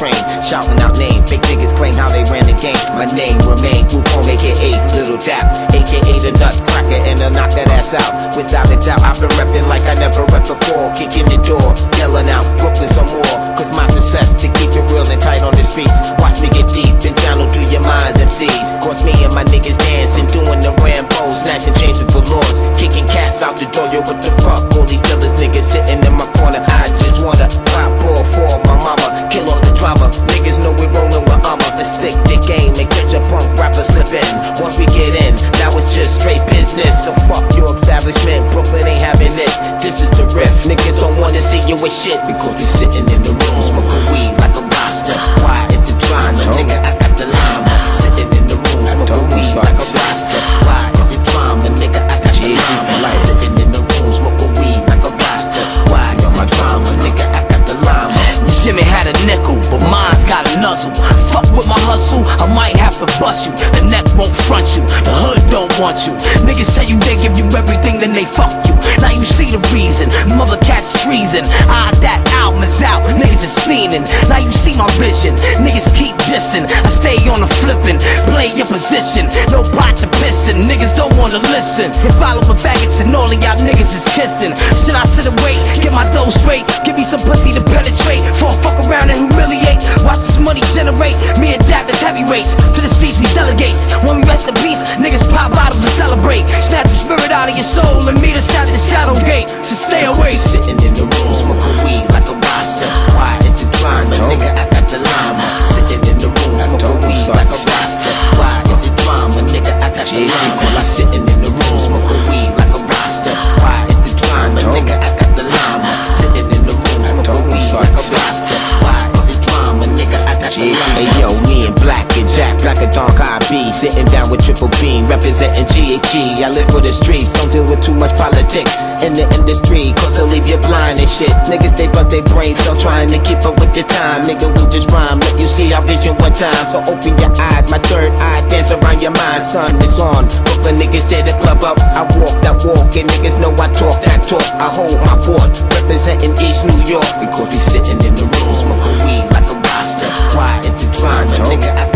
train, shouting out name. Fake niggas claim how they ran the game. My name remain Wukong, aka Little Dap, aka the Nutcracker, and I'll knock that ass out. Without a doubt, I've been repping like I never repped before. Kicking the door, yelling out Brooklyn some more. Cause my success to keep it real and tight on the streets. Watch me get deep and channel through your minds, MCs. Course me and my niggas dancing, doing the Rambo, snatching chains with velours, kicking cats out the door. Yo, what the fuck? All these jealous niggas sitting in my corner. I just wanna pop ball for my mama, kill all the drama. Niggas know we rollin' with armor. The stick the game and catch a punk rapper slippin'. Once we get in, that was just straight business. The fuck your establishment, Brooklyn ain't having it. This is the riff. Niggas don't wanna see you with shit because we sitting in the room smoking weed like a roster. Why is it drama? Nigga, I got the llama. Sitting in the room smoking weed like a roster. Why is it drama? Nigga, I got the llama. Sitting in the room smoking weed like a roster. Why is it drama? Nigga, I got the llama. Jimmy had a nickel, but mine's got a nuzzle. Fuck with my hustle, I might have to bust you. The neck won't front you, the hood don't want you. Niggas tell you they give you everything, then they fuck you. Now you see the reason, mother cat's treason. That album is out, niggas is fiending. Now you see my vision, niggas keep dissing. I stay on the flipping, play your position. No pot to pissin', niggas don't wanna listen. And follow the faggots and all of y'all niggas is kissing. Should I sit and wait, get my dough straight? Give me some pussy to penetrate, for fuck around and humiliate. Watch this money generate, me and Dap as heavyweights. To the streets we delegates, when we rest in peace, niggas pop bottles and celebrate. Snatch the spirit out of your soul and meet us at the shadow gate. So stay away. Sitting in the room smoking weed like a roster. Why is it drama? Nigga, I got the llama. Sitting in the room smoking weed like a roster. Why is it drama? Nigga, I got the llama. Sitting in the room smoking weed like a roster. Why is it drama? Nigga, I got the llama. Sitting in the room smoking weed like a roster. Why is it drama? Nigga, I got the llama. Hey yo, me and Black and Jack, Black and Donk IB, sitting down with Triple Beam, representing GHG. I live for the streets, don't deal with too much politics in the industry, cause they'll leave you blind and shit. Niggas, they bust their brains, still trying to keep up with the time. Nigga, we just rhyme, let you see our vision one time. So open your eyes, my third eye, dance around your mind. Son, it's on, Brooklyn niggas tear the club up. I walk that walk, and niggas know I talk that talk. I hold my fort, representing East New York, because we sitting in the room smoking weed like a roster. Why is it drama? Nigga, I